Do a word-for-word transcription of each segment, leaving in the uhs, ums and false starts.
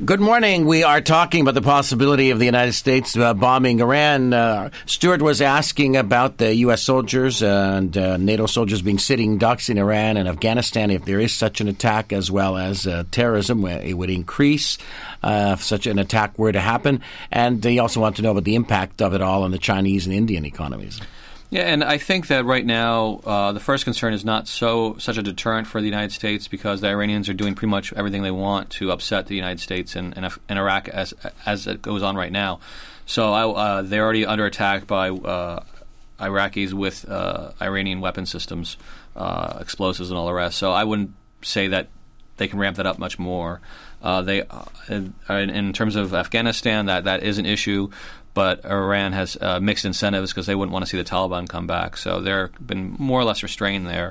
Good morning. We are talking about the possibility of the United States uh, bombing Iran. Uh, Stuart was asking about the U S soldiers and uh, NATO soldiers being sitting ducks in Iran and Afghanistan. If there is such an attack, as well as uh, terrorism, it would increase uh, if such an attack were to happen. And he also wanted to know about the impact of it all on the Chinese and Indian economies. Yeah, and I think that right now uh, the first concern is not so such a deterrent for the United States, because the Iranians are doing pretty much everything they want to upset the United States and, and, and Iraq as as it goes on right now. So I, uh, they're already under attack by uh, Iraqis with uh, Iranian weapon systems, uh, explosives, and all the rest. So I wouldn't say that they can ramp that up much more. Uh, they, uh, in, in terms of Afghanistan, that, that is an issue. But Iran has uh, mixed incentives because they wouldn't want to see the Taliban come back. So they've been more or less restrained there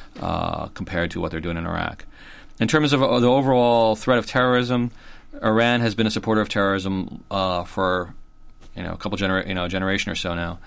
uh, compared to what they're doing in Iraq. In terms of uh, the overall threat of terrorism, Iran has been a supporter of terrorism uh, for you know a couple genera- you know a generation or so now,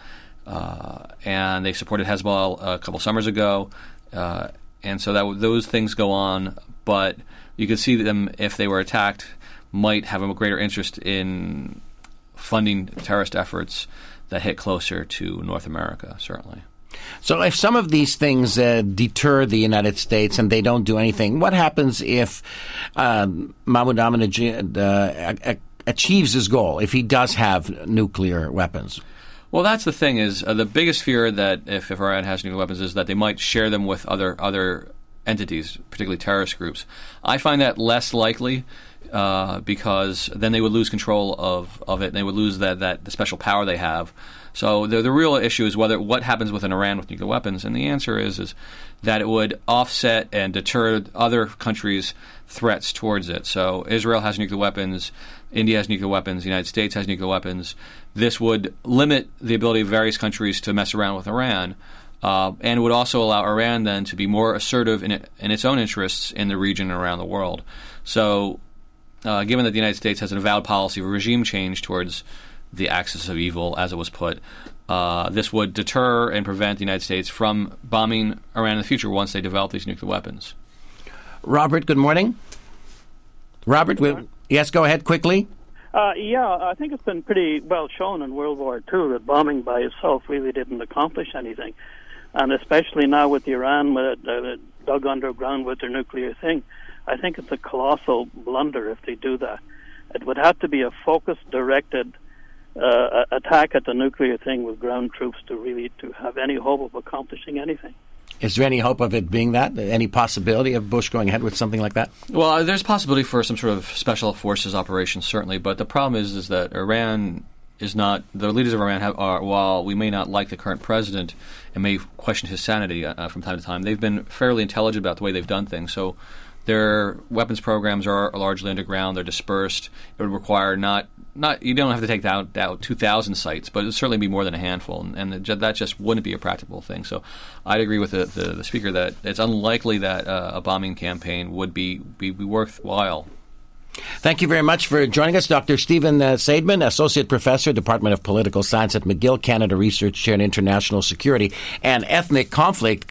uh, and they supported Hezbollah a couple summers ago, uh, and so that those things go on. But you could see them, if they were attacked, might have a greater interest in funding terrorist efforts that hit closer to North America, certainly. So if some of these things uh, deter the United States and they don't do anything, what happens if uh, Mahmoud Ahmadinejad uh, a- achieves his goal, if he does have nuclear weapons? Well, that's the thing is uh, the biggest fear that if, if Iran has nuclear weapons is that they might share them with other other entities, particularly terrorist groups. I find that less likely. Uh, because then they would lose control of, of it, and they would lose that, that the special power they have. So the the real issue is whether what happens within Iran with nuclear weapons, and the answer is is that it would offset and deter other countries' threats towards it. So Israel has nuclear weapons, India has nuclear weapons, the United States has nuclear weapons. This would limit the ability of various countries to mess around with Iran, uh, and would also allow Iran then to be more assertive in, it, in its own interests in the region and around the world. So Uh, given that the United States has an avowed policy of regime change towards the axis of evil, as it was put, uh, this would deter and prevent the United States from bombing Iran in the future once they develop these nuclear weapons. Robert, good morning. Robert, we, yes, go ahead quickly. Uh, yeah, I think it's been pretty well shown in World War Two that bombing by itself really didn't accomplish anything. And especially now with Iran uh, dug underground with their nuclear thing, I think it's a colossal blunder if they do that. It would have to be a focused, directed uh, attack at the nuclear thing with ground troops to really to have any hope of accomplishing anything. Is there any hope of it being that? Any possibility of Bush going ahead with something like that? Well, there's possibility for some sort of special forces operation, certainly. But the problem is, is that Iran is not – the leaders of Iran have, are, while we may not like the current president and may question his sanity uh, from time to time, they've been fairly intelligent about the way they've done things. So their weapons programs are largely underground. They're dispersed. It would require not not you don't have to take out, out two thousand sites, but it would certainly be more than a handful, and, and that just wouldn't be a practical thing. So I'd agree with the, the, the speaker that it's unlikely that uh, a bombing campaign would be, be, be worthwhile. Thank you very much for joining us, Doctor Stephen uh, Seidman, Associate Professor, Department of Political Science at McGill, Canada Research Chair in International Security and Ethnic Conflict.